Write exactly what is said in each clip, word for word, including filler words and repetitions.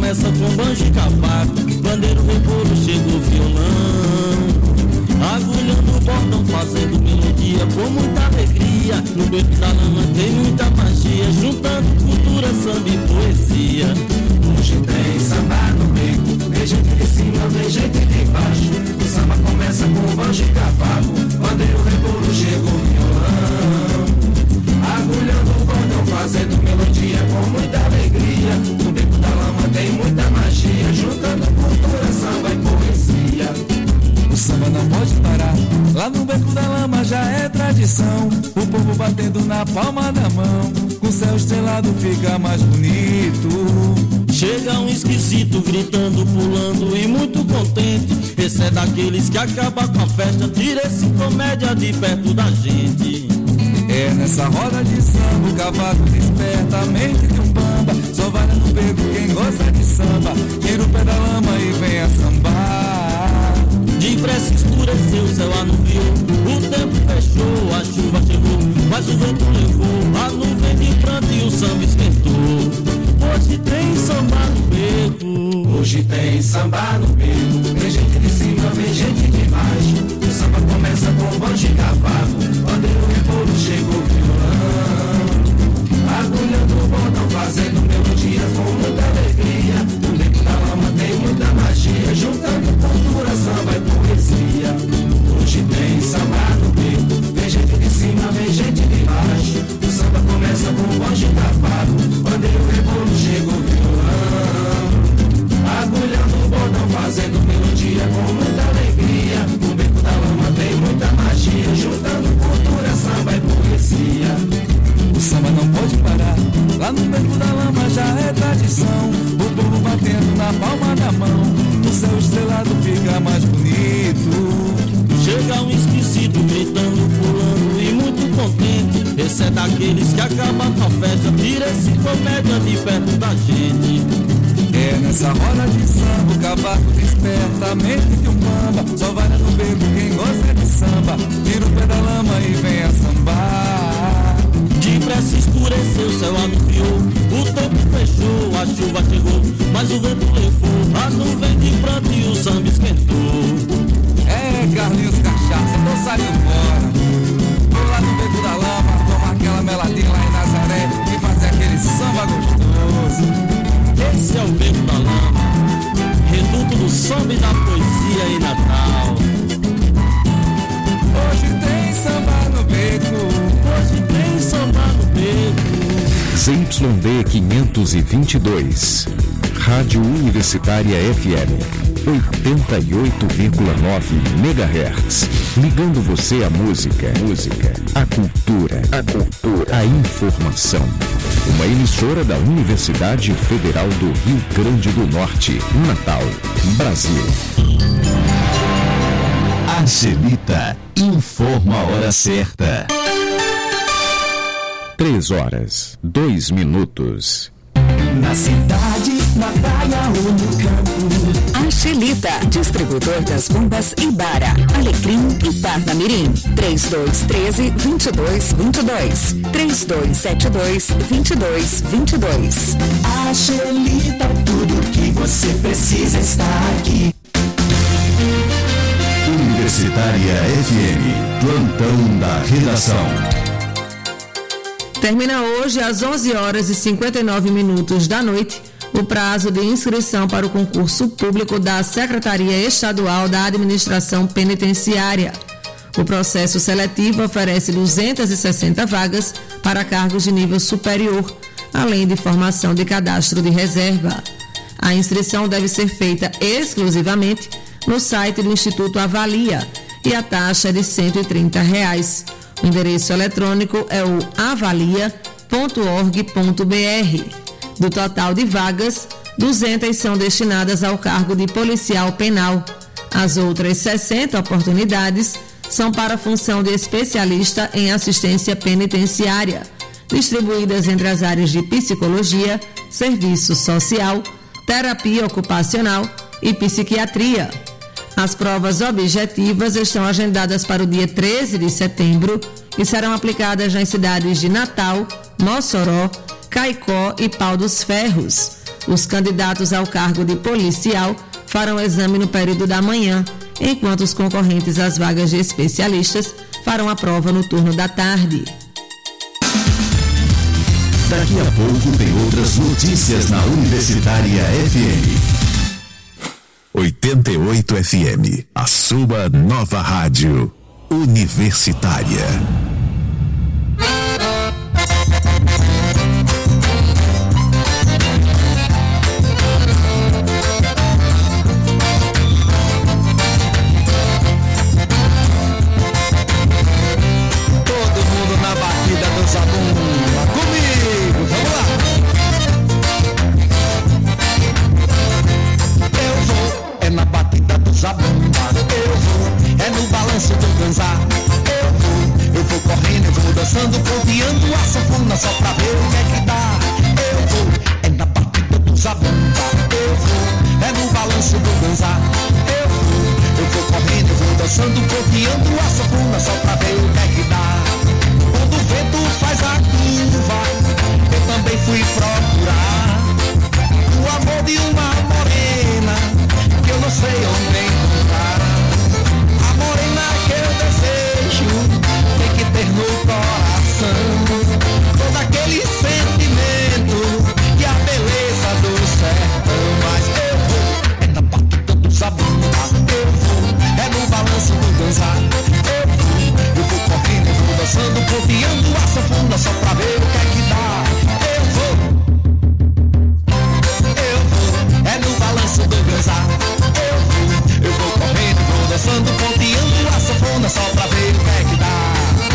começa com banjo e cavaco, bandeiro, rebolo, chega o violão. Agulhando o bordão, fazendo melodia com muita alegria. No beco da lama tem muita magia, juntando cultura, samba e poesia. Hoje tem samba no beco, tem gente de cima, tem gente de baixo. O samba começa com banjo e cavaco, bandeiro, rebolo, chega o violão. Agulhando o bordão, fazendo melodia com muita alegria. No beco da lama tem muita magia, juntando cultura, samba e poesia. O samba não pode parar, lá no beco da lama já é tradição. O povo batendo na palma da mão, com o céu estrelado fica mais bonito. Chega um esquisito gritando, pulando e muito contente. Esse é daqueles que acaba com a festa, tira esse comédia de perto da gente. É nessa roda de samba, o cavaco desperta a mente de um bamba. Só vai no beco quem gosta de samba, tira o pé da lama e vem a sambar. Depressa escureceu, o céu anuviou, o tempo fechou, a chuva chegou, mas o vento levou a nuvem de pranto e o samba esquentou. Hoje tem samba no beco, hoje tem samba no beco, tem gente de cima, tem gente de baixo. O samba começa com banjo e cavaco, bandeiro, rebolo, chega o violão. Agulhando o bordão, fazendo melodias com muita alegria. No beco da lama tem muita magia, juntando cultura, samba e poesia. Hoje tem samba no beco, tem gente de cima, tem gente de baixo. O samba começa com banjo e cavaco, bandeiro, rebolo, chega o violão. Agulhando o bordão, fazendo melodia com muita alegria. No beco da lama tem muita magia, juntando cultura, samba e poesia. O samba não pode parar, lá no beco da lama já é tradição. O povo batendo na palma da mão, o céu estrelado fica mais bonito. Chega um esquisito gritando, pulando e muito contente. Esse é daqueles que acaba com a festa, tira esse comédia de perto da gente. É nessa roda de samba, o cavaco desperta a mente de um bamba. Só vai no beco quem gosta de samba, tira o pé da lama e vem a sambar. Depressa escureceu, o céu anuviou, o tempo fechou, a chuva chegou, mas o vento levou a nuvem de pranto e o samba esquentou. É, Carlinhos Cachaça, tô saindo fora. Vou lá no beco da lama, tomar aquela meladinha lá em Nazaré e fazer aquele samba gostoso. Esse é o beco da lama, reduto do samba e da poesia em Natal. Hoje tem samba no beco, hoje tem samba no beco. Z Y D quinhentos e vinte e dois, Rádio Universitária F M, oitenta e oito vírgula nove megahertz, ligando você à música, música, à cultura, a cultura, a informação. Uma emissora da Universidade Federal do Rio Grande do Norte, Natal, Brasil. Angelita informa a hora certa. Três horas, dois minutos. Na cidade, na praia ou no campo. Angelita, distribuidor das bombas Ibara, Alecrim e Parnamirim. três dois um três, dois dois dois dois. três dois sete dois, dois dois dois dois. Angelita, tudo que você precisa está aqui. Universitária F M, plantão da redação. Termina hoje às onze horas e cinquenta e nove minutos da noite o prazo de inscrição para o concurso público da Secretaria Estadual da Administração Penitenciária. O processo seletivo oferece duzentas e sessenta vagas para cargos de nível superior, além de formação de cadastro de reserva. A inscrição deve ser feita exclusivamente no site do Instituto Avalia e a taxa é de cento e trinta reais. O endereço eletrônico é o avalia ponto org ponto br. Do total de vagas, duzentas são destinadas ao cargo de policial penal. As outras sessenta oportunidades são para a função de especialista em assistência penitenciária, distribuídas entre as áreas de psicologia, serviço social, terapia ocupacional e psiquiatria. As provas objetivas estão agendadas para o dia treze de setembro e serão aplicadas nas cidades de Natal, Mossoró, Caicó e Pau dos Ferros. Os candidatos ao cargo de policial farão exame no período da manhã, enquanto os concorrentes às vagas de especialistas farão a prova no turno da tarde. Daqui a pouco tem outras notícias na Universitária F M. oitenta e oito F M, a sua nova rádio universitária. Dançando, ponteando a sanfona só pra ver o que é que dá. Eu vou, é na batida do zabumba. Eu vou, é no balanço do dançar. Eu vou, eu vou correndo, eu vou dançando, ponteando a sanfona só pra ver o que é que dá. Quando o vento faz a curva, eu também fui procurar o amor de uma morena que eu não sei onde encontrar. A morena que eu desejo tem que ter no coração todo aquele sentimento e a beleza do sertão. Mas eu vou, é na batida do zabumba. Eu vou, é no balanço do dançar. Eu vou, eu vou correndo, eu vou dançando, ponteando a sanfona só pra ver o que é que dá. Eu vou, eu vou, é no balanço do dançar. Eu vou, eu vou correndo, vou dançando, ponteando a sanfona só pra ver o que é que dá.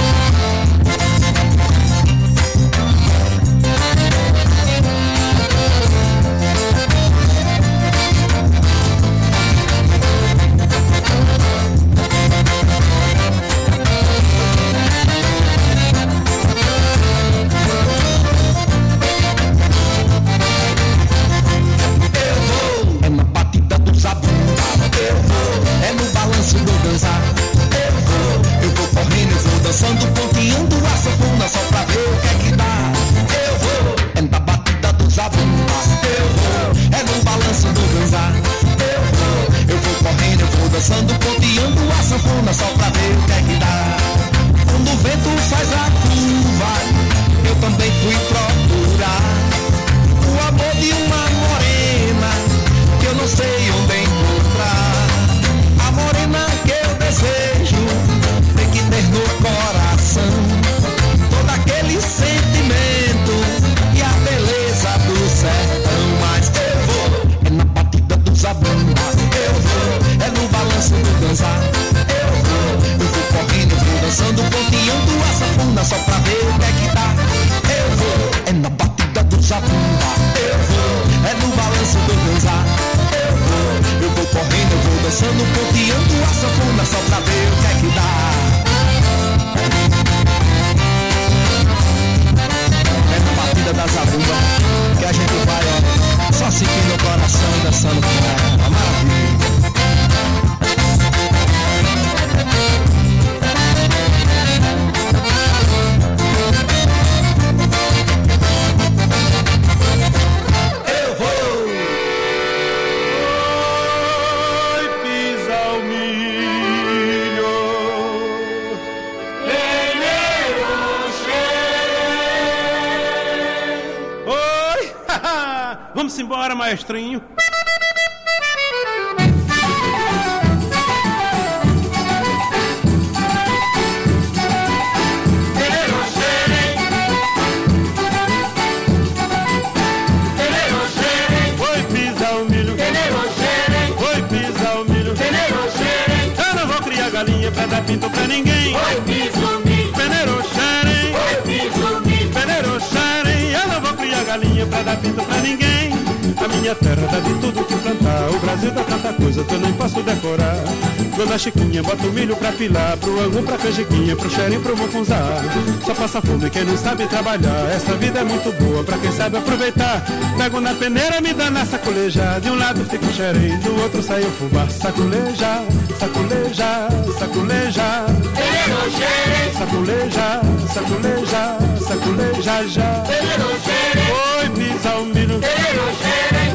Dançando, ponteando a sanfona só pra ver o que é que dá. Eu vou, é na batida do zabumba. Eu vou, é no balanço do dançar. Eu vou, eu vou correndo, eu vou dançando, ponteando a sanfona só pra ver o que é que dá. Quando o vento faz a curva, eu também fui procurar o amor de uma morena que eu não sei onde encontrar. A morena que eu desejo tem que ter no coração todo aquele sentimento e a beleza do sertão. Mas eu vou, é na batida do zabumba. Eu vou, é no balanço do dançar. Eu vou, eu vou correndo, eu vou dançando, ponteando a sanfona só pra ver o que é que dá. Eu vou, é na batida do zabumba. Eu vou, é no balanço do dançar. Eu vou, eu vou correndo, eu vou dançando, ponteando a sanfona só pra ver o que é que dá. É na batida da zabumba que a gente vai, ó, só sentindo o coração e dançando com ela. Maravilha. Vamos embora, maestrinho. Foi pisar o milho. Foi pisar o milho. Eu não vou criar galinha pra dar pinto pra ninguém. Foi pisar o milho. Peneirou xerém. Foi pisar o milho. Peneirou xerém. Eu não vou criar galinha pra dar pinto pra ninguém. A minha terra dá de tudo que plantar. O Brasil dá tanta coisa que eu nem posso decorar. Dona Chiquinha bota o milho pra pilar, pro angu, pra canjiquinha, pro xerinho, pro mucunzá. Só passa fome quem não sabe trabalhar. Essa vida é muito boa pra quem sabe aproveitar. Pego na peneira, me dá na sacoleja. De um lado fica o xerinho, do outro sai o fubá. Sacoleja, sacoleja, sacoleja. Sacoleja, sacoleja, sacoleja já. Oi, pisa o milho.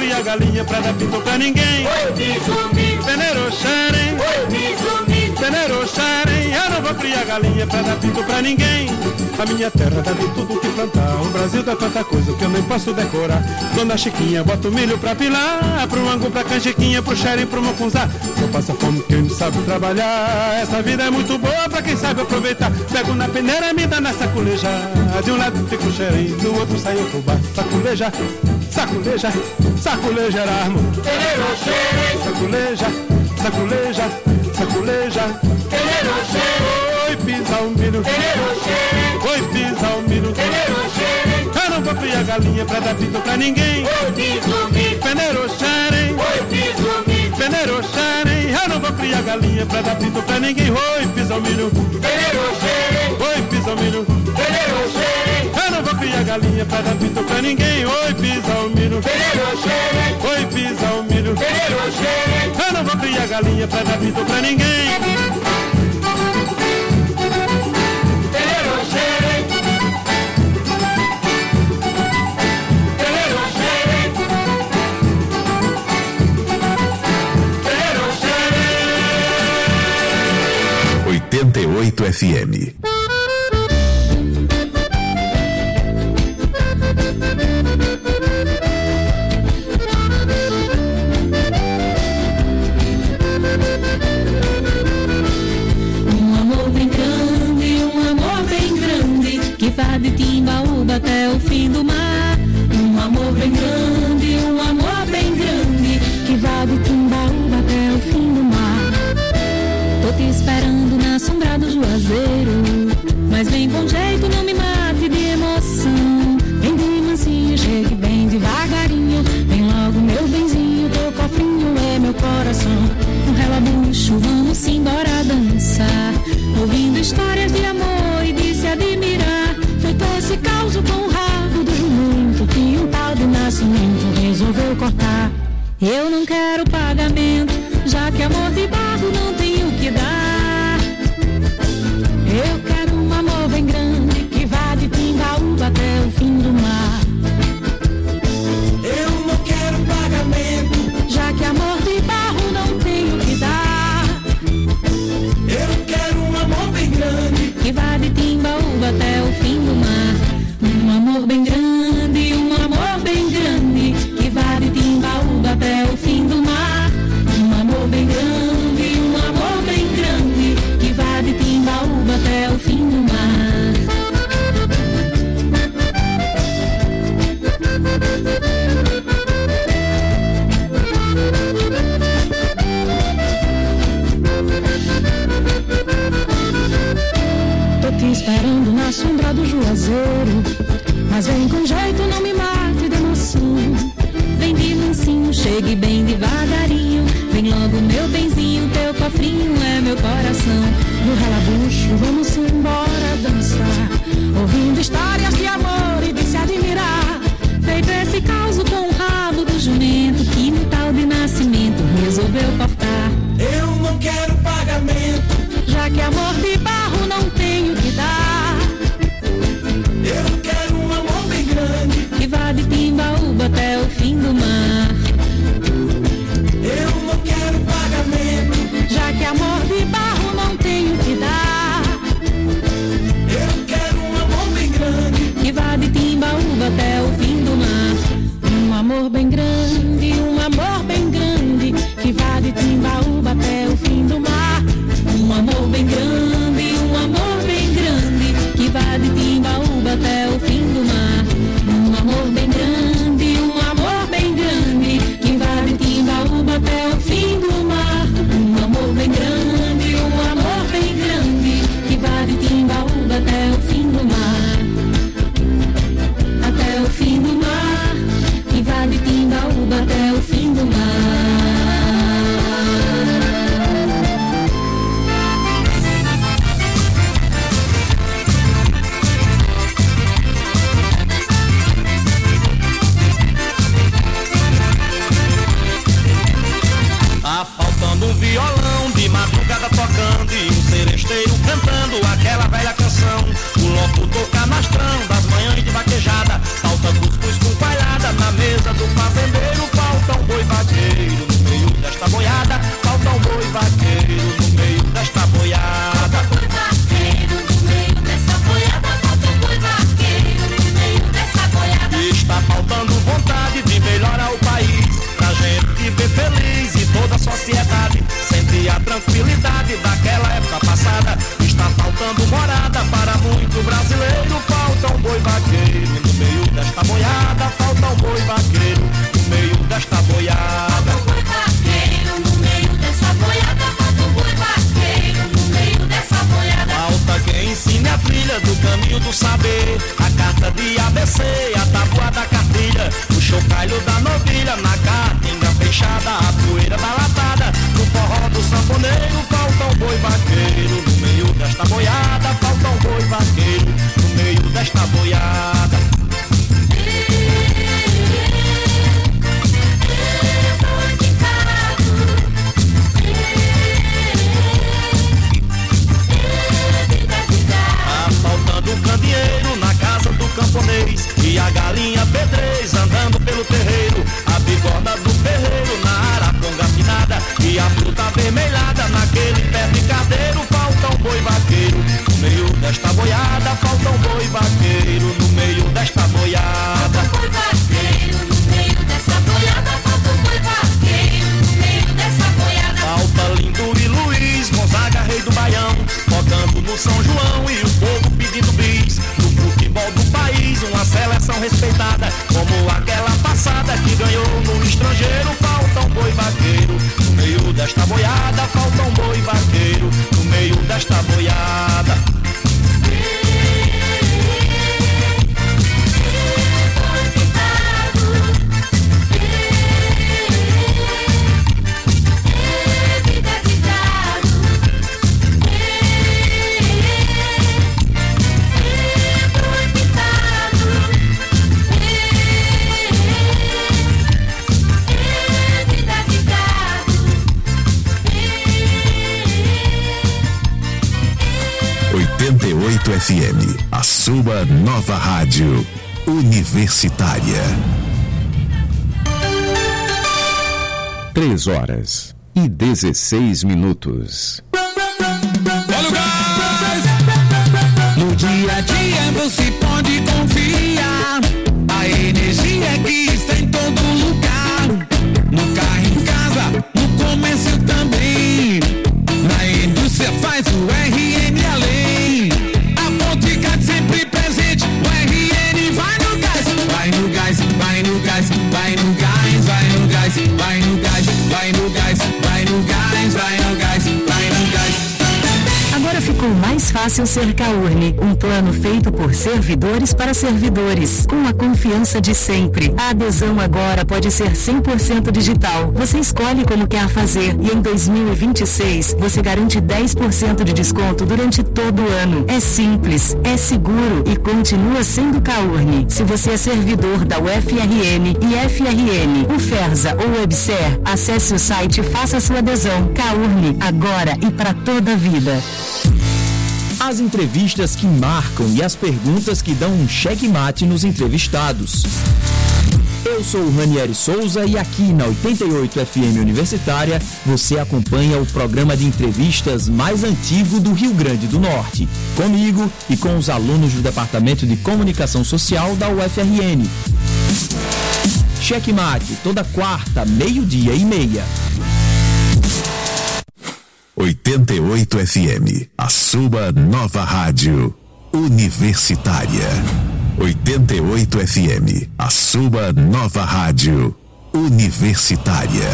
criar galinha pra dar pinto pra ninguém. Oi, bisumbi, Peneiro xerém, oi, bisumbi, peneiro xerém. Eu não vou criar galinha pra dar pinto pra ninguém. A minha terra dá de tudo que plantar. O Brasil dá tanta coisa que eu nem posso decorar. Dona Chiquinha bota o milho pra pilar, pro angu, pra canjiquinha, pro xerém, pro mucunzá. Só passa fome quem não sabe trabalhar. Essa vida é muito boa pra quem sabe aproveitar. Pego na peneira e me dá na saculeja. De um lado fica o xerém, do outro sai o fubá. Saculeja, saculeja, saculeja armo. peneiro xerém, Saculeja, saculeja, saculeja. peneiro xerém, Oi, pisa o milho. peneiro xerém, Oi, pisa o milho. peneiro xerém, Eu não vou criar galinha pra dar pinto pra ninguém. oi, bisumbi, Peneiro xerém, oi, bisumbi, peneiro xerém. Eu não vou criar galinha pra dar pinto pra ninguém. Oi, pisa o milho. peneiro xerém, Oi, pisa o milho. peneiro xerém, Eu não vou criar galinha pra dar pinto pra ninguém. Oi, pisa o milho. peneiro xerém, Oi, pisa o milho. peneiro xerém, Eu não vou criar galinha pra dar pinto pra ninguém. peneiro xerém, peneiro xerém, peneiro xerém. oitenta e oito F M. Um amor bem grande, um amor bem grande, que vai de Timbaúba até o fim do mar. Um amor bem grande, um amor bem grande, que vai de Timbaúba até o fim do mar. Tô te esperando na sombra do Juazeiro, mas vem com jeito, não me mate de emoção. Vem de mansinho, chegue bem devagarinho, vem logo meu benzinho, teu cofrinho é meu coração. Um relabucho, vamos embora dançar, ouvindo histórias de amor e de se admirar. Feito esse caos com o rabo do jumento, que um tal de nascimento resolveu cortar. Eu não quero pagamento, já que amor de barro não tenho que dar. Eu quero um amor bem grande, que vá de Timbaúba até o fim do mar. Eu não quero pagamento, Já que amor de barro não tenho que dar. eu quero um amor bem grande, Que vá de Timbaúba até o fim do mar. Um amor bem grande, um amor bem grande, que vá de Timbaúba até o fim do mar. Um amor bem grande, um amor bem grande, que vá de Timbaúba até o fim do mar. Tô te esperando na sombra do Juazeiro, mas vem com jeito, não me mate de emoção. Vem de mansinho, chegue bem devagarinho, vem logo meu benzinho, teu cofrinho é meu coração. No relabucho vamos embora dançar, ouvindo histórias de amor e de se admirar. Feito esse caos com o rabo do jumento, que no tal de nascimento resolveu cortar. eu não quero pagamento, Já que amor de barro não tenho que dar. eu quero um amor bem grande, Que vá de Timbaúba até o fim do mar. eu não quero pagamento, Já que amor de barro não tenho que dar. eu quero um amor bem grande, Que vá de Timbaúba até o fim do mar. Um amor bem grande, um amor bem grande, que vá de Timbaúba até o fim do mar. Um amor bem grande, um amor bem grande, que vá de Timbaúba até o fim do mar. Um amor bem grande, um amor bem grande, que vá de Timbaúba até o fim do mar. Um amor bem grande, um amor bem grande, que vá de Timbaúba até o fim do mar. Até o fim do mar, que vá de Timbaúba tá faltando vontade de melhorar o país, pra gente viver feliz e toda a sociedade sentir a tranquilidade daquela época passada. Está faltando morada para muito brasileiro, falta um boi vaqueiro no meio desta boiada, falta um boi vaqueiro no meio desta boiada. Falta um boi vaqueiro no meio dessa boiada, falta um boi vaqueiro no meio dessa boiada. Falta quem ensine a filha do caminho do saber, a carta de A B C, a tábua da cartilha, o chocalho da novilha, na caatinga fechada, a poeira da latada, no forró do sanfoneiro, falta um boi vaqueiro no meio desta boiada, falta um boi vaqueiro no meio desta boiada. O candeeiro na casa do camponês e a galinha pedrez andando pelo terreiro, a bigorna do ferreiro na araponga afinada e a fruta avermelhada naquele pé de cadeiro. Falta um boi vaqueiro no meio desta boiada, falta um boi vaqueiro no meio desta boiada. Falta um boi vaqueiro no meio dessa boiada, falta um boi vaqueiro no meio dessa boiada. Falta Lindo e Luiz, Gonzaga, rei do Baião, tocando no São João e o povo pedindo bis. No futebol do país, uma seleção respeitada, como aquela passada que ganhou no estrangeiro. Falta um boi vaqueiro no meio desta boiada, falta um boi vaqueiro no meio desta boiada. oitenta e oito F M, a sua nova rádio universitária. Três horas e dezesseis minutos. Olha o gás! No dia a dia você pode confiar, a energia que está em todo lugar, no carro, em casa, no comércio também, na indústria faz o R N além, a Ponticard sempre presente, o R N vai no gás, vai no gás, vai no gás, vai no gás, vai no gás, vai no gás, vai no gás, vai no gás, vai no gás, vai no gás. Agora ficou mais fácil ser Caurne, um plano feito por servidores para servidores, com a confiança de sempre. A adesão agora pode ser cem por cento digital. Você escolhe como quer fazer e em dois mil e vinte e seis você garante dez por cento de desconto durante todo o ano. É simples, é seguro e continua sendo Caurne. Se você é servidor da U F R N e F R N, UFERSA ou Webser, acesse o site e faça sua adesão. Caurne, agora e para toda a vida. As entrevistas que marcam e as perguntas que dão um checkmate nos entrevistados. Eu sou o Ranieri Souza e aqui na oitenta e oito F M Universitária você acompanha o programa de entrevistas mais antigo do Rio Grande do Norte, comigo e com os alunos do Departamento de Comunicação Social da U F R N. Checkmate, toda quarta, meio-dia e meia. oitenta e oito F M, a sua nova rádio universitária. oitenta e oito F M, a sua nova rádio universitária.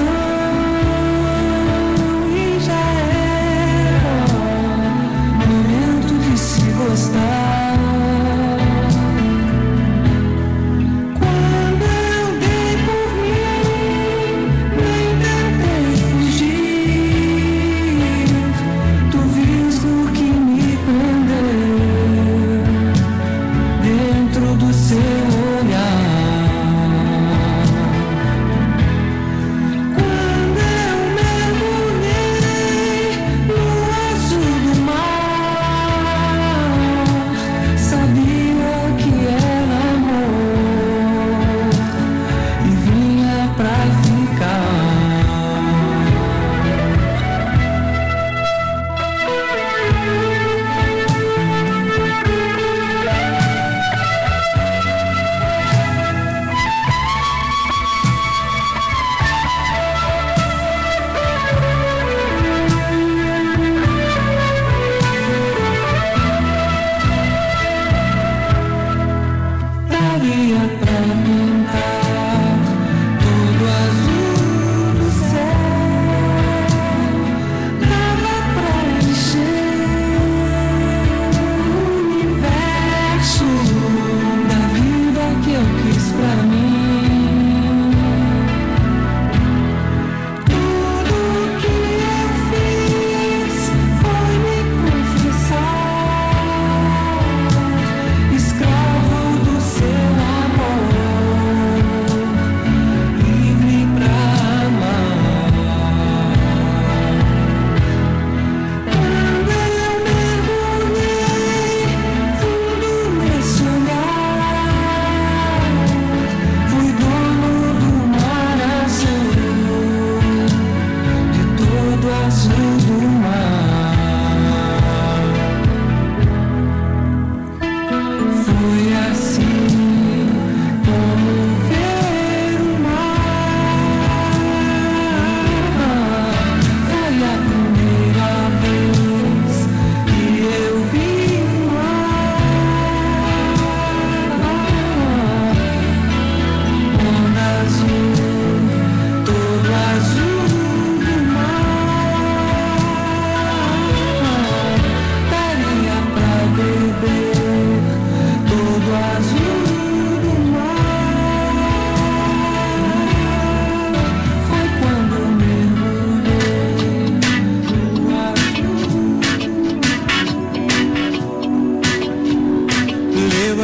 Distração e já era.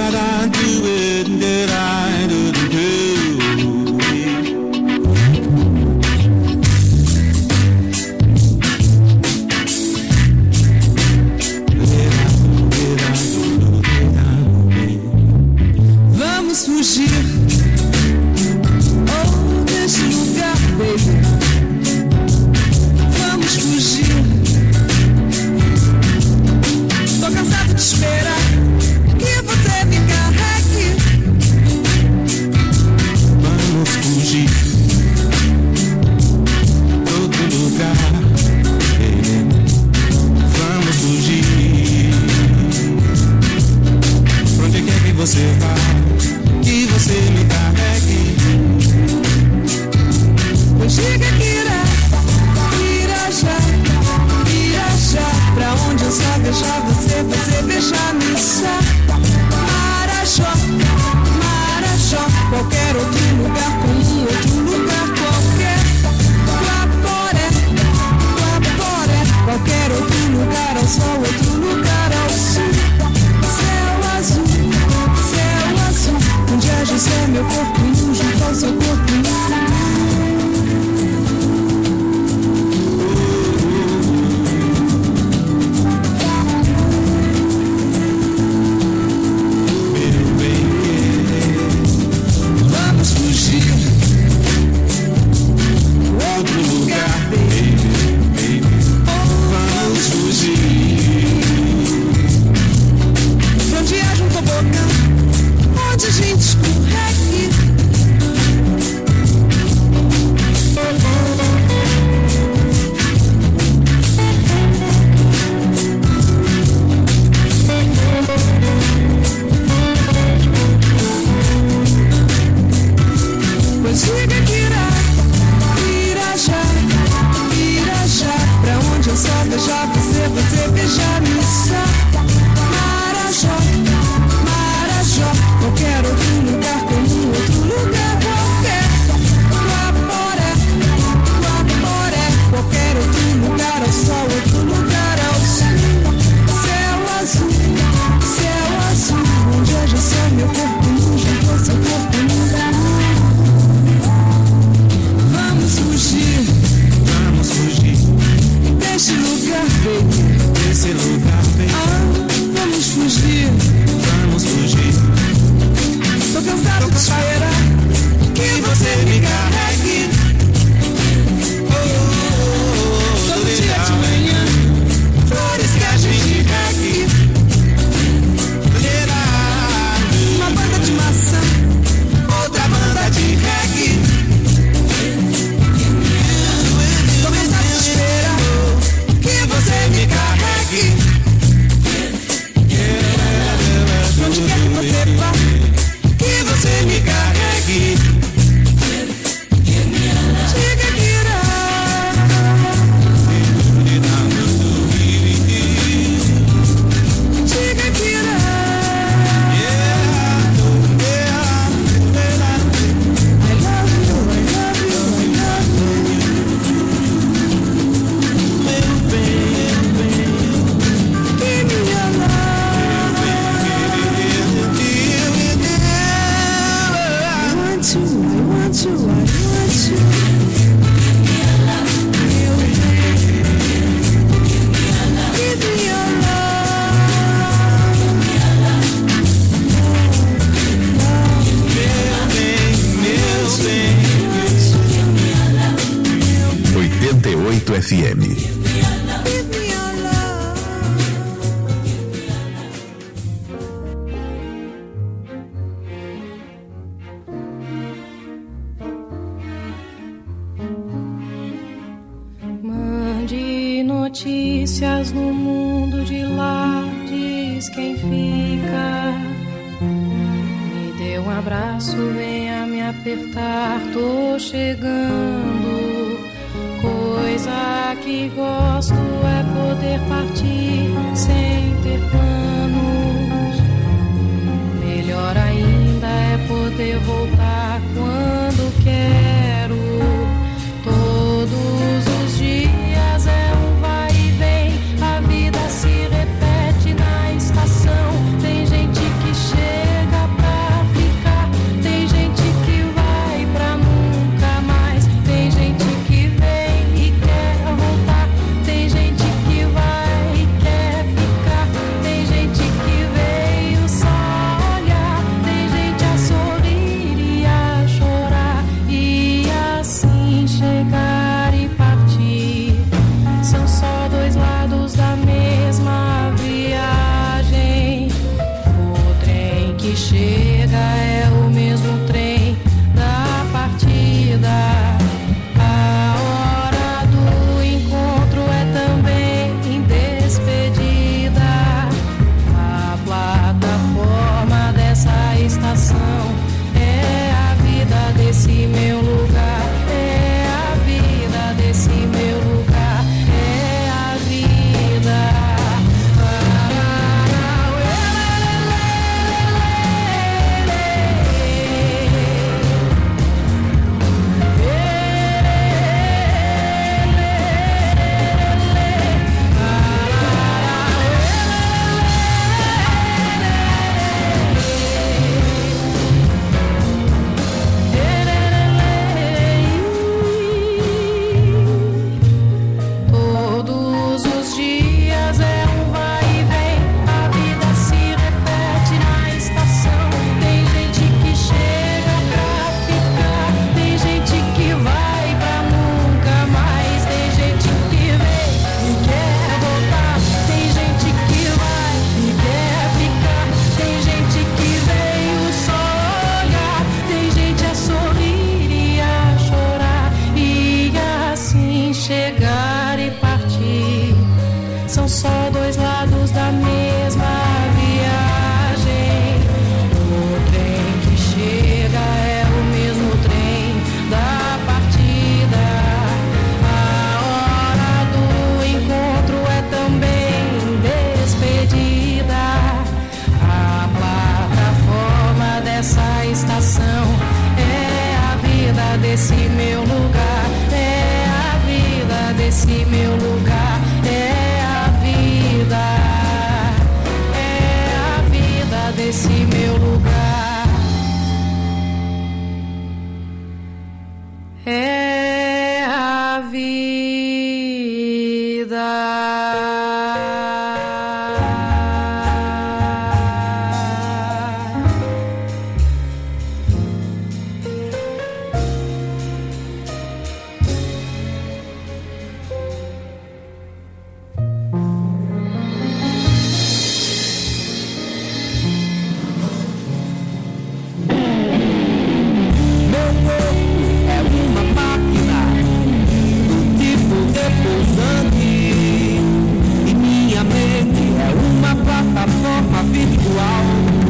F M. Mande notícias no mundo de lá, diz quem fica. Me dê um abraço, venha me apertar, tô chegando. Coisa que gosto é poder partir sem ter planos. Melhor ainda é poder voltar quando quero. Todos os dias é um vai e vem, a vida se repete na estação. Tem gente que chega desse meu lugar, é a vida desse meu lugar, é a vida, é a vida desse meu lugar, é a vida. Plataforma virtual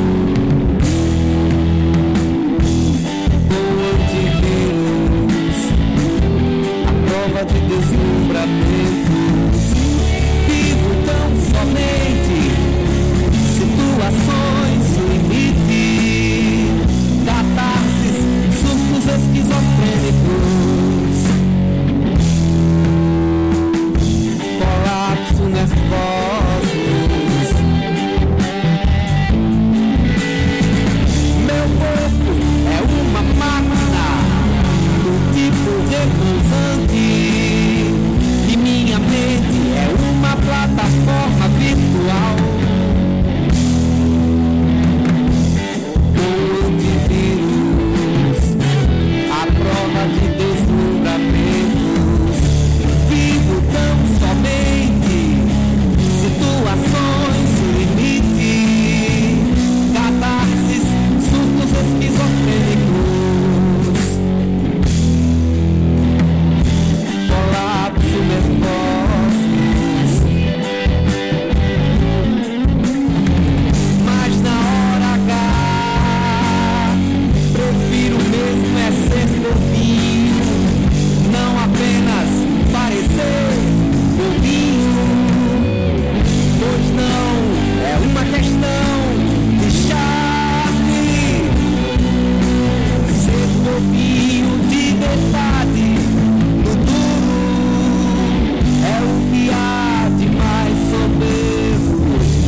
com antivírus, a prova de deslumbramentos. Vivo tão somente situações limite, catarses, surtos esquizofrênicos, colapso nervoso. Repulsante, e minha mente é uma plataforma virtual com antivírus, a prova de deslumbramentos. Vivo tão somente situações limite, catarses, surtos esquizofrênicos. Mas na hora H, prefiro mesmo é ser bobinho, não apenas parecer bobinho, pois não é uma questão de charme, ser bobinho de verdade. É o que há de mais soberbo.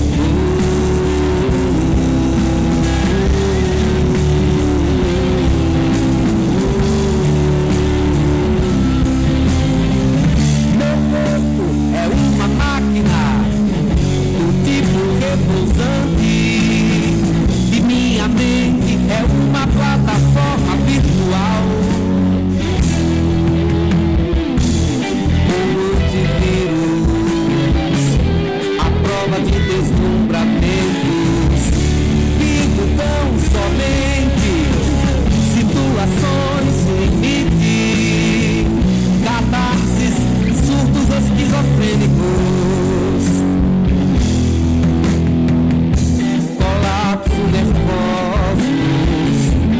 Meu corpo é uma máquina do tipo repulsante, e minha mente é uma plataforma virtual. De deslumbramentos, vivo tão somente situações limite, catarses, surtos esquizofrênicos, colapso nervosos.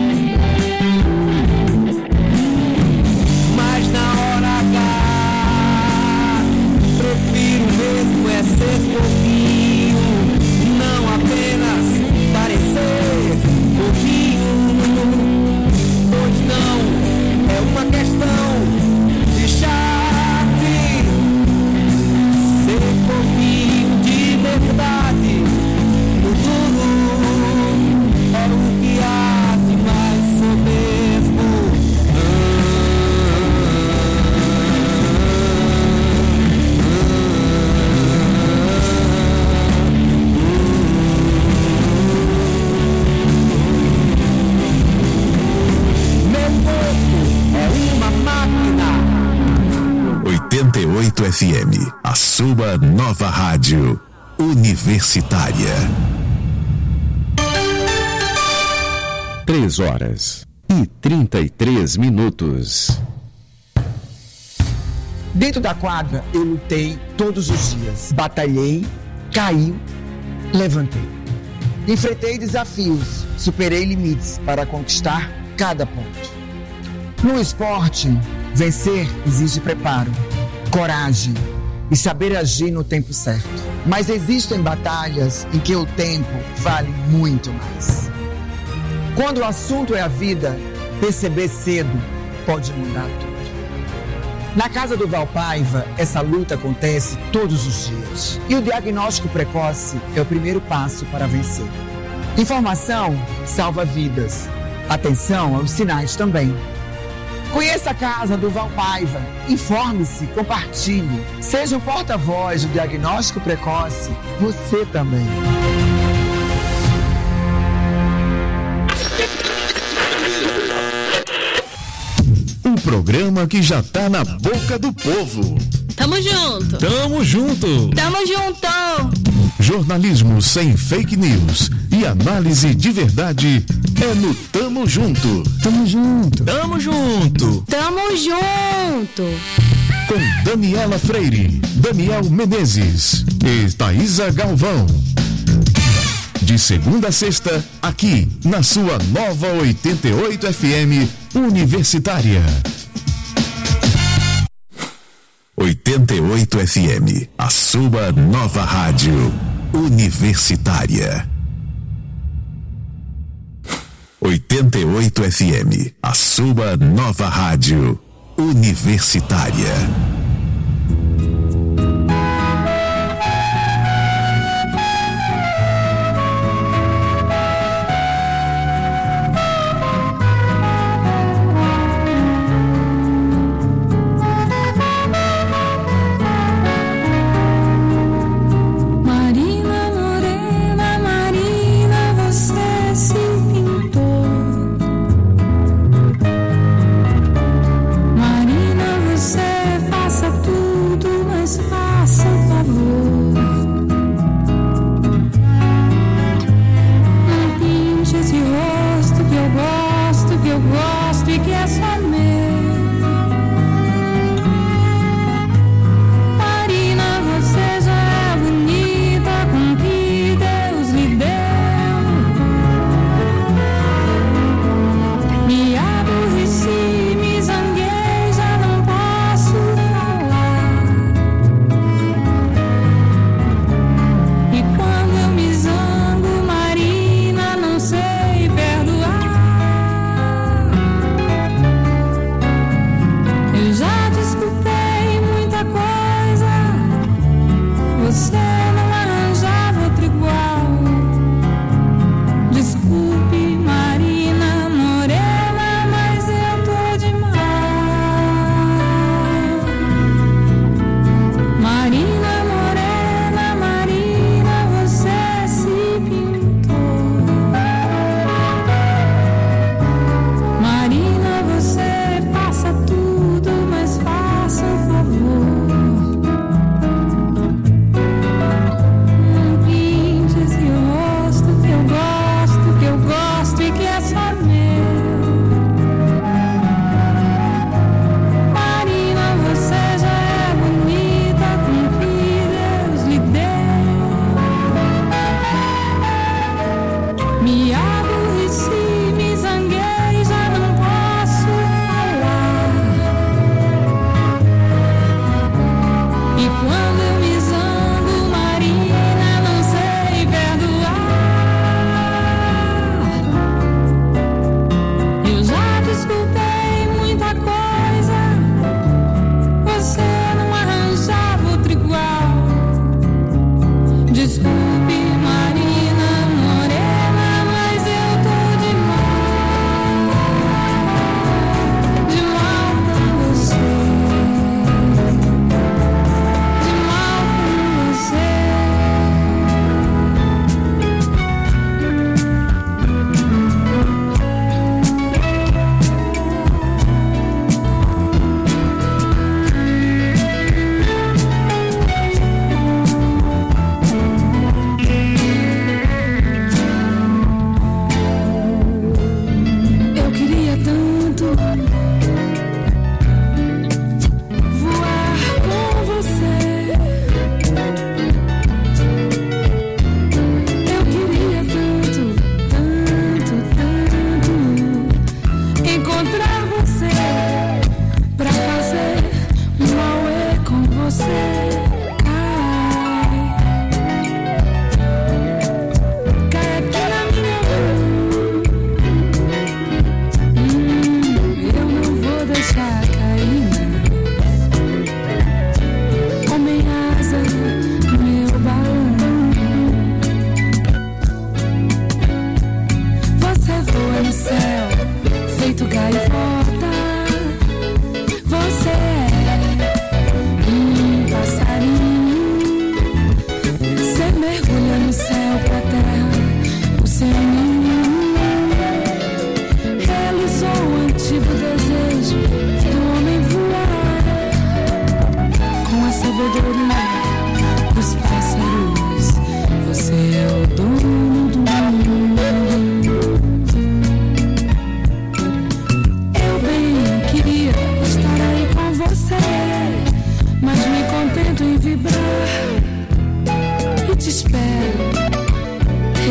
Mas na hora H, prefiro mesmo é ser bobinho, não apenas parecer bobinho, pois não é uma questão de charme, ser bobinho de verdade. No duro é o que há de mais soberbo. oitenta e oito F M, a sua nova rádio universitária. Três horas e trinta e três minutos. Dentro da quadra, eu lutei todos os dias. Batalhei, caí, levantei. Enfrentei desafios, superei limites para conquistar cada ponto. No esporte, vencer exige preparo, coragem e saber agir no tempo certo. Mas existem batalhas em que o tempo vale muito mais. Quando o assunto é a vida, perceber cedo pode mudar tudo. Na casa do Valpaiva, essa luta acontece todos os dias. E o diagnóstico precoce é o primeiro passo para vencer. Informação salva vidas. Atenção aos sinais também. Conheça a casa do Valpaiva. Informe-se, compartilhe. Seja um porta-voz do diagnóstico precoce. Você também. O programa que já tá na boca do povo. Tamo junto. Tamo junto. Tamo junto. Jornalismo sem fake news e análise de verdade é no Tamo Junto. Tamo junto. Tamo junto. Tamo junto. Com Daniela Freire, Daniel Menezes e Thaísa Galvão. De segunda a sexta, aqui na sua nova oitenta e oito F M Universitária. oitenta e oito F M, a sua nova rádio universitária. oitenta e oito F M, a sua nova rádio universitária. Faça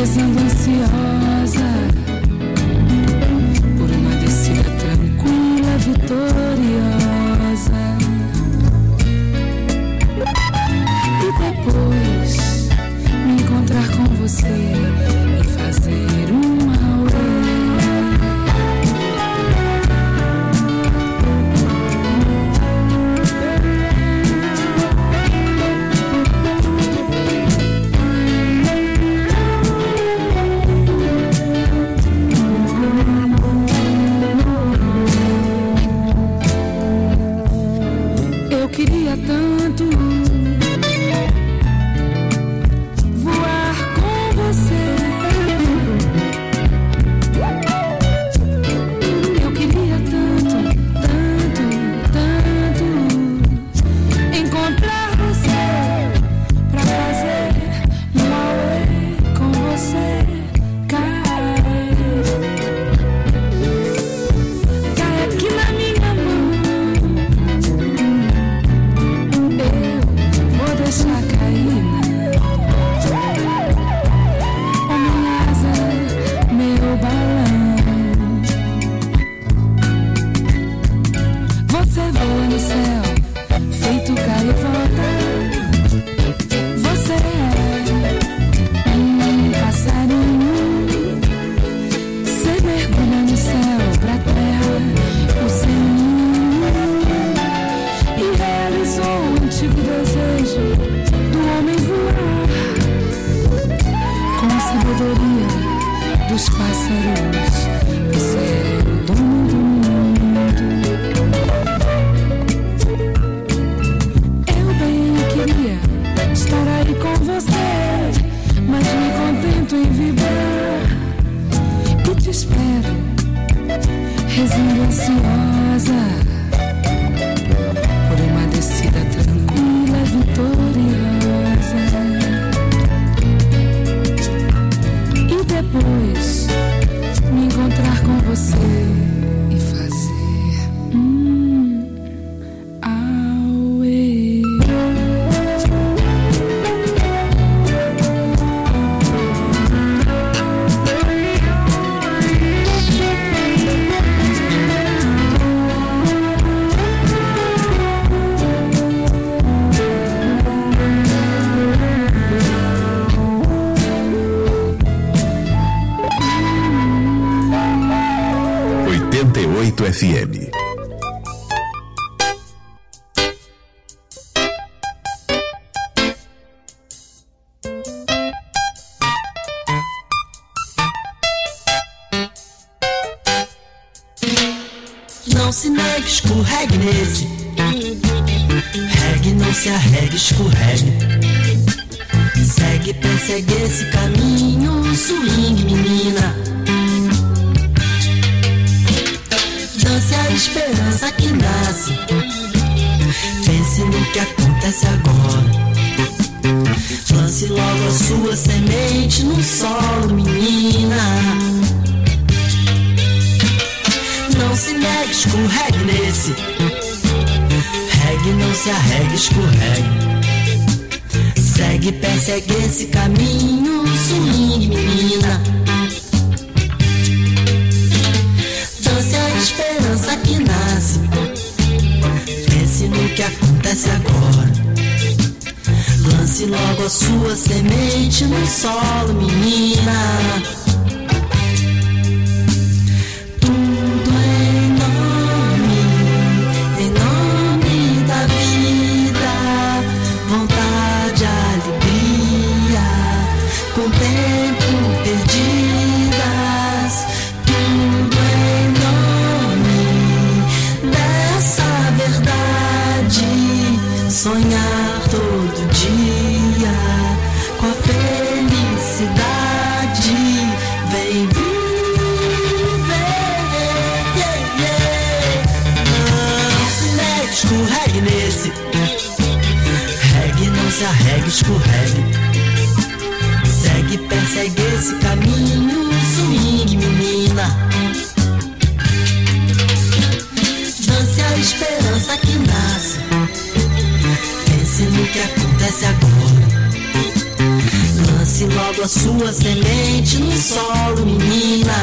rezando ansiosa por uma descida tranquila, vitoriosa. E depois me encontrar com você e fazer um auê. Eu queria tanto voar com você. Eu queria tanto, tanto, tanto encontrar você pra fazer um auê com você. Cai, cai aqui na minha mão. Vou deixar cair, oh, minha asa, meu balão. Você voa no céu, feito gaivota. Você é um passarinho. Você mergulha no céu pra terra, o seu ninho. E realizou o antigo desejo do homem voar com a sabedoria dos pássaros. Você é o dono do mundo. Eu bem queria estar aí com você, mas me contento em vibrar e te espero, rezando ansiosa por uma descida tranquila, vitoriosa. E depois me encontrar com você e fazer hum, auê. oitenta e oito F M. Não se negue, escorregue nesse. Regue, não se arregue, escorregue. Segue, persegue esse caminho, swing, menina. Dance a esperança que nasce. Pense no que acontece agora. Lance logo a sua semente no solo, menina. Não se negue, escorregue nesse. Regue, não se arregue, escorregue. Segue, persegue esse caminho, swing, menina. Dance a esperança que nasce. Pense no que acontece agora. Lance logo a sua semente no solo, menina. Tudo em nome, em nome da vida. Vontade, alegria, com tempo perdidas. Tudo em nome dessa verdade. Sonhar todo dia com a felicidade. Vem viver, yeah, yeah. Não se negue, escorregue nesse. Regue, não se arregue, escorregue. Segue, persegue esse caminho, swing, menina. Dance a esperança que nasce. Pense no que acontece agora. Lance Lance logo a sua semente no solo, menina.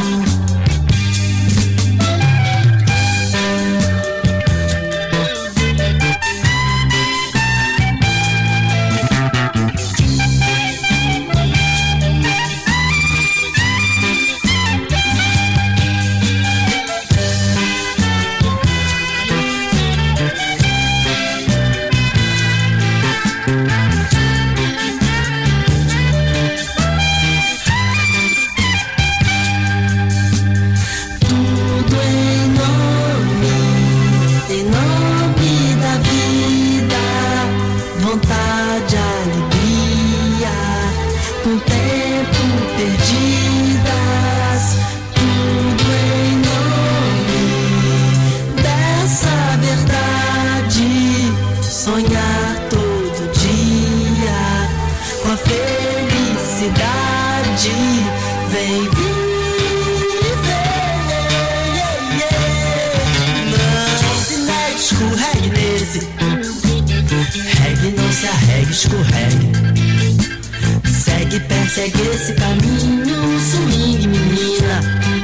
Escorregue, segue, persegue esse caminho, swing, menina.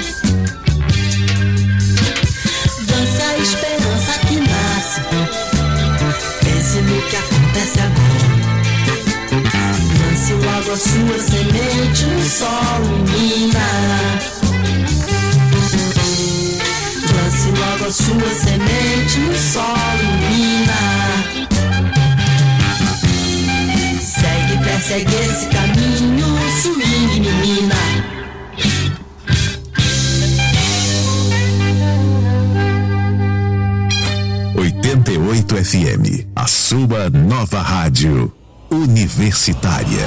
Dança a esperança que nasce, pense no que acontece agora. Lance logo a sua semente no solo, menina. Lance logo a sua semente no solo, menina. Persegue esse caminho, swing, menina. oitenta e oito F M, a sua nova rádio universitária.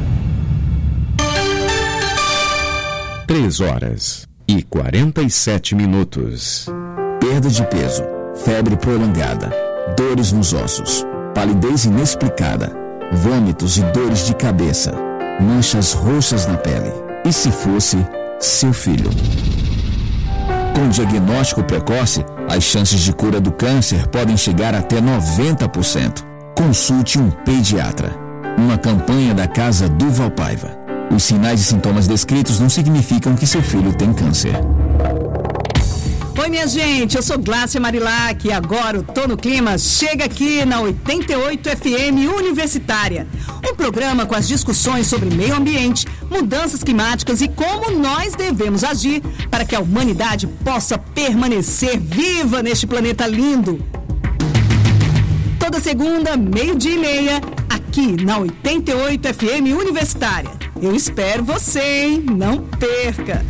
Três horas e quarenta e sete minutos. Perda de peso, febre prolongada, dores nos ossos, palidez inexplicada, vômitos e dores de cabeça, manchas roxas na pele. E se fosse seu filho? Com diagnóstico precoce, as chances de cura do câncer podem chegar até noventa por cento. Consulte um pediatra. Uma campanha da Casa Duval Paiva. Os sinais e sintomas descritos não significam que seu filho tem câncer. Oi, minha gente, eu sou Glácia Marilac e agora o Tô no Clima chega aqui na oitenta e oito F M Universitária. Um programa com as discussões sobre meio ambiente, mudanças climáticas e como nós devemos agir para que a humanidade possa permanecer viva neste planeta lindo. Toda segunda, meio-dia e meia, aqui na oitenta e oito F M Universitária. Eu espero você, hein? Não perca!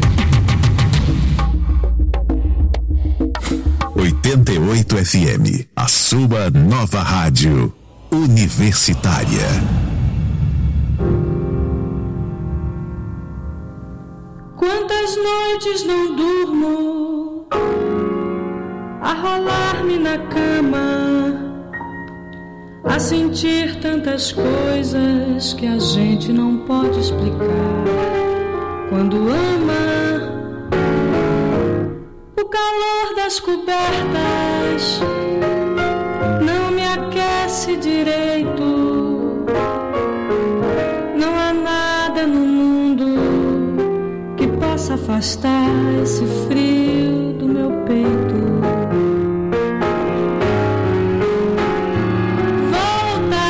oitenta e oito F M, a sua nova rádio universitária. Quantas noites não durmo a rolar-me na cama, a sentir tantas coisas que a gente não pode explicar. Quando ama o calor das cobertas não me aquece direito. Não há nada no mundo que possa afastar esse frio do meu peito. Volta,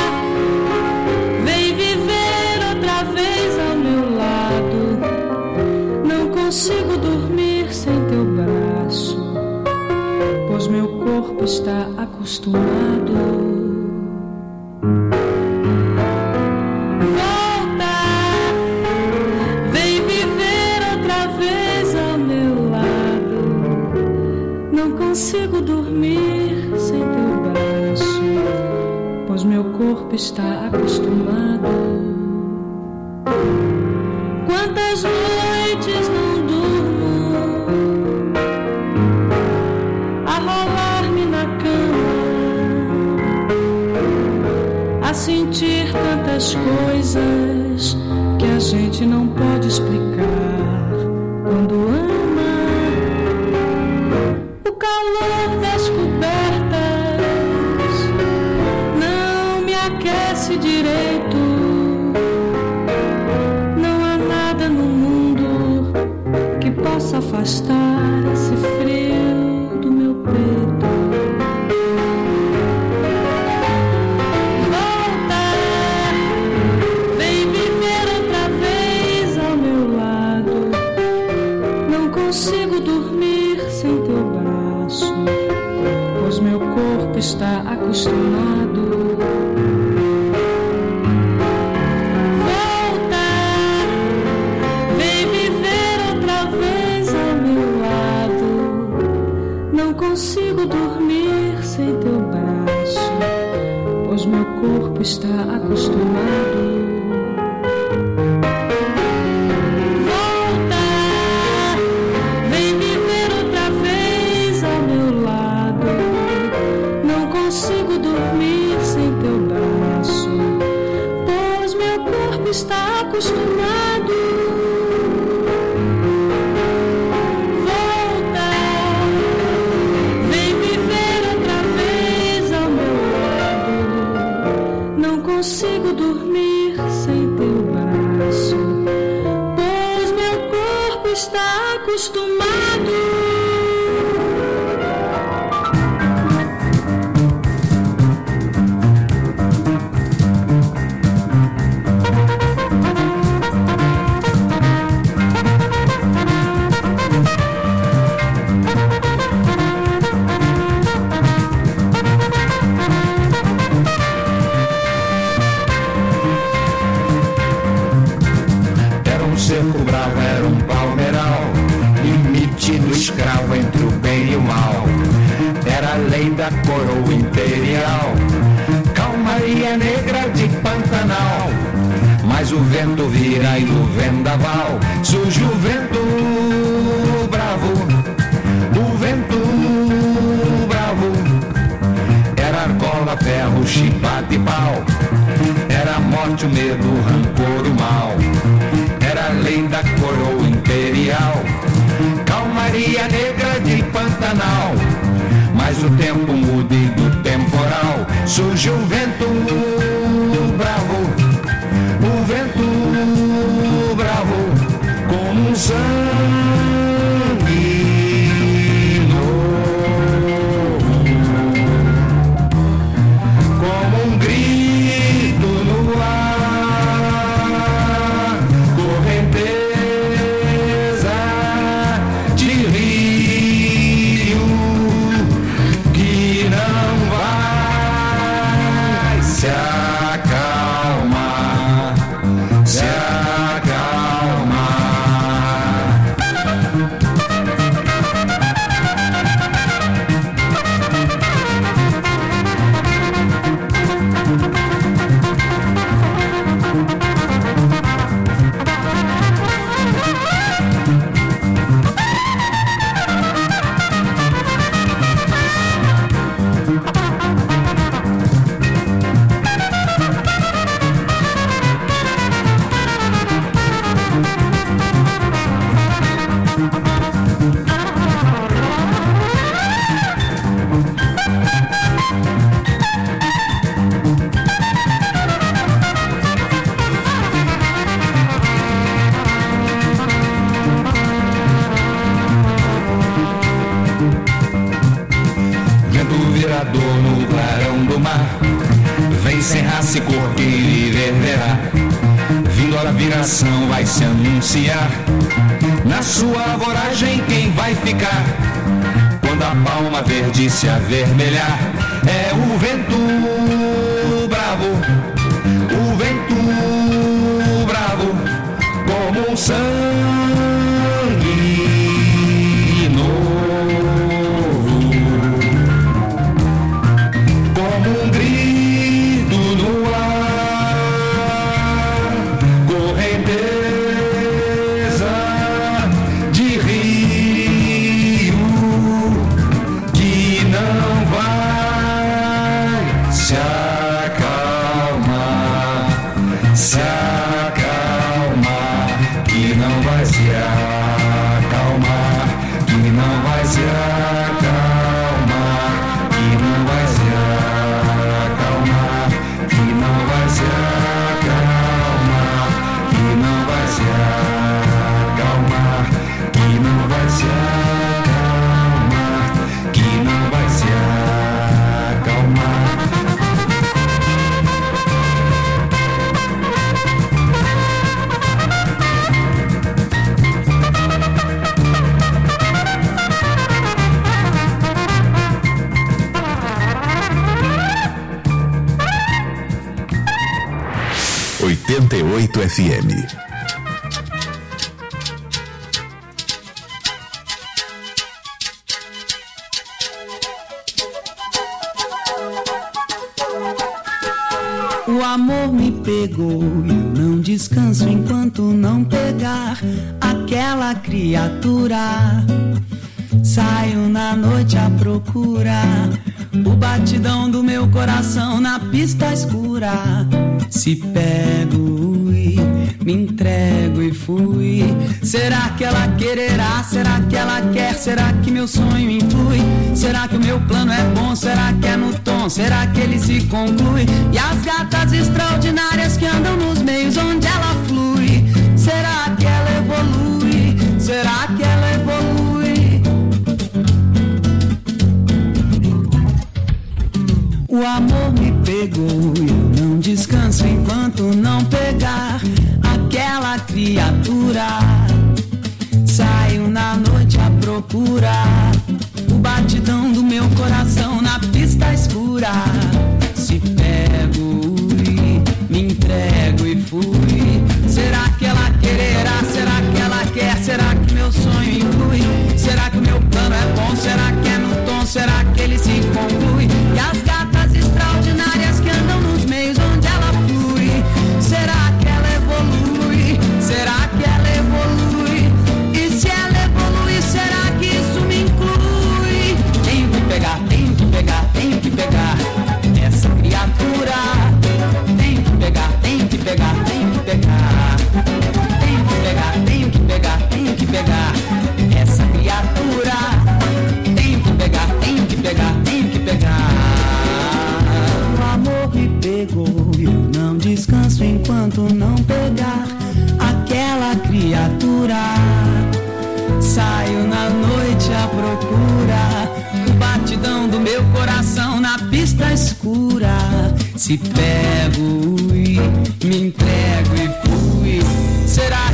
vem viver outra vez ao meu lado. Não consigo dormir sem teu braço, pois meu corpo está acostumado. Volta, vem viver outra vez ao meu lado. Não consigo dormir sem teu braço, pois meu corpo está acostumado. Quantas noites não durmo a rolar-me na cama, a sentir tantas coisas que a gente não pode explicar. Quando ama o calor das cobertas não me aquece direito. afastar esse frio do meu peito. Volta, vem viver outra vez ao meu lado. Não consigo dormir sem teu braço, pois meu corpo está acostumado. Consigo dormir sem teu braço, pois meu corpo está acostumado. Volta, vem viver outra vez ao meu lado. Não consigo dormir sem teu braço, pois meu corpo está acostumado. Consigo dormir sem teu braço, pois meu corpo está acostumado. Escravo entre o bem e o mal, era a lei da coroa imperial, calmaria negra de Pantanal. Mas o vento vira e no vendaval surge o vento bravo, o vento bravo. Era argola, ferro, chibata e pau, era a morte, o medo, o rancor, o mal. Era a lei da coroa imperial, calmaria negra de Pantanal. Mas o tempo muda e do temporal surge o vento bravo, o vento bravo, como um sangue novo, como um grito no ar, correnteza de rio que não vai se acalmar, se acalmar. No clarão do mar, vem sem raça e cor que reverberá. Vindo a viração vai se anunciar, na sua voragem quem vai ficar? Quando a palma verde se avermelhar, é o vento bravo, o vento bravo, como um sangue novo, como um grito no ar, correnteza de rio que não vai se acalmar, se acalmar, que não vai se acalmar, que não vai se acalmar, que não vai se acalmar, que não vai se acalmar, que não vai se acalmar, que não vai se acalmar. F M. O amor me pegou e eu não descanso enquanto não pegar aquela criatura. Saio na noite à procura, o batidão do meu coração na pista escura. Se pego e me entrego e fui. Será que ela quererá? Será que ela quer? Será que meu sonho influi? Será que o meu plano é bom? Será que é no tom? Será que ele se conclui? E as gatas extraordinárias que andam nos meios onde ela flui, será que ela evolui? Será que ela evolui? O amor me pegou e eu não descanso enquanto não pegar aquela criatura. Saio na noite à procura, o batidão do meu coração na pista escura. Se pego e me entrego e fui. Será que ela quererá? Será que ela quer? Será que meu sonho inclui? Será que o meu plano é bom? Será que é no tom? Será que ele se conclui? E as gatas extraordinárias que andam nos meios onde ela flui, será que ela evolui? Será que ela evolui? E se ela evolui, será que isso me inclui? Tenho que pegar, tenho que pegar, tenho que pegar essa criatura. Tenho que pegar, tenho que pegar, tenho que pegar. Tenho que pegar, tenho que pegar, tenho que pegar essa criatura. Tenho que pegar, tenho que pegar, tenho que pegar. O amor me pegou e eu não descanso enquanto não pegar aquela criatura. Saio na noite à procura, o batidão do meu coração na pista escura. Se pego e me entrego e fui. Será